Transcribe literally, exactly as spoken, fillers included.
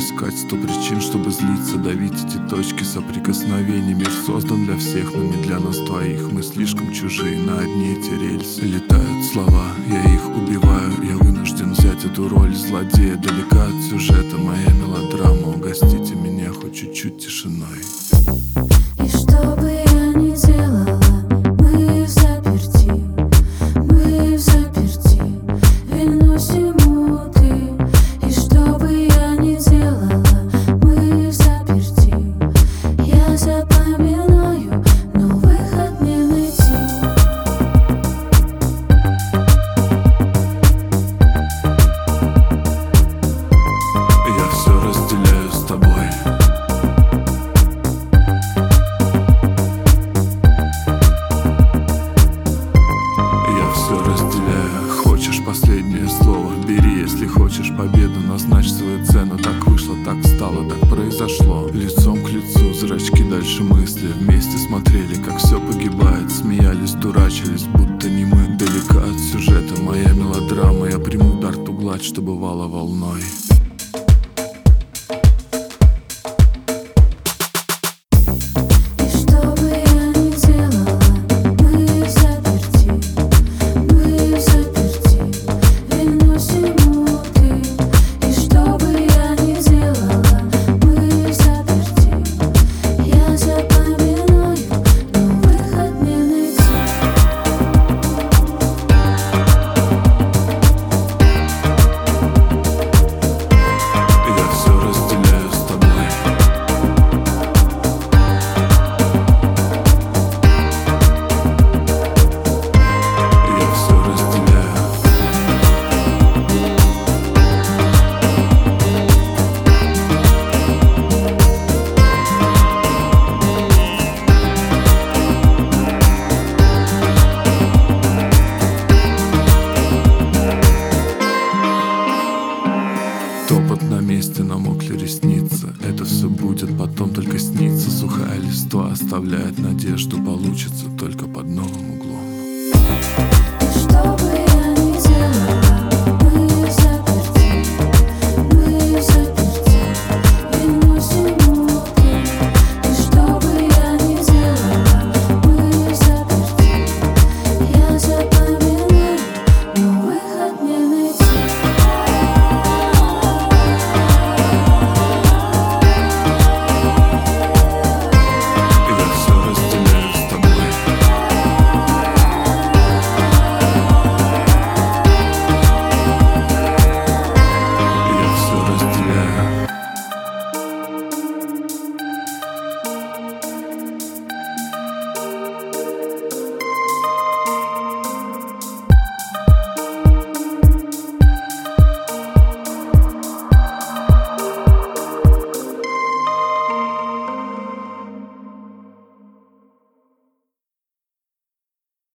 искать сто причин, чтобы злиться, давить эти точки соприкосновений. Мир создан для всех, но не для нас двоих. Мы слишком чужие на одни эти рельсы. Летают слова, я их убиваю. Я вынужден взять эту роль злодея. Далека от сюжета моя мелодрама. Угостите меня хоть чуть-чуть тишиной. И что бы я ни делала, мы в заперти, мы в заперти, вино всему ты. И что бы я ни делала, мы в заперти, я запоминаю, но выход не найти. Я все разделяю с тобой. Хочешь последнее слово? Бери, если хочешь победу, назначь свою цену. Так вышло, так стало, так произошло. Лицом к лицу, зрачки дальше мысли. Вместе смотрели, как все погибает. Смеялись, дурачились, будто не мы. Далека от сюжета моя мелодрама. Я приму удар ту гладь, что бывало волной.